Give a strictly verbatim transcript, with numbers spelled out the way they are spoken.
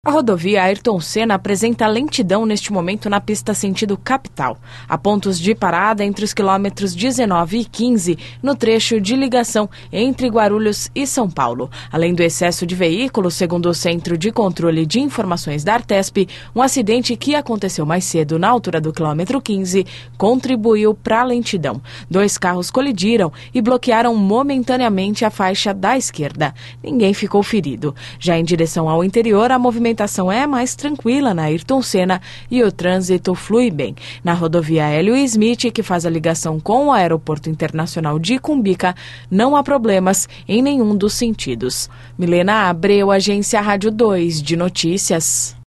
A rodovia Ayrton Senna apresenta lentidão neste momento na pista sentido capital. Há pontos de parada entre os quilômetros dezenove e quinze, no trecho de ligação entre Guarulhos e São Paulo. Além do excesso de veículos, segundo o Centro de Controle de Informações da Artesp, um acidente que aconteceu mais cedo na altura do quilômetro quinze contribuiu para a lentidão. Dois carros colidiram e bloquearam momentaneamente a faixa da esquerda. Ninguém ficou ferido. Já em direção ao interior, a movimentação A movimentação é mais tranquila na Ayrton Senna e o trânsito flui bem. Na rodovia Hélio Smith, que faz a ligação com o Aeroporto Internacional de Cumbica, não há problemas em nenhum dos sentidos. Milena Abreu, Agência Rádio dois de Notícias.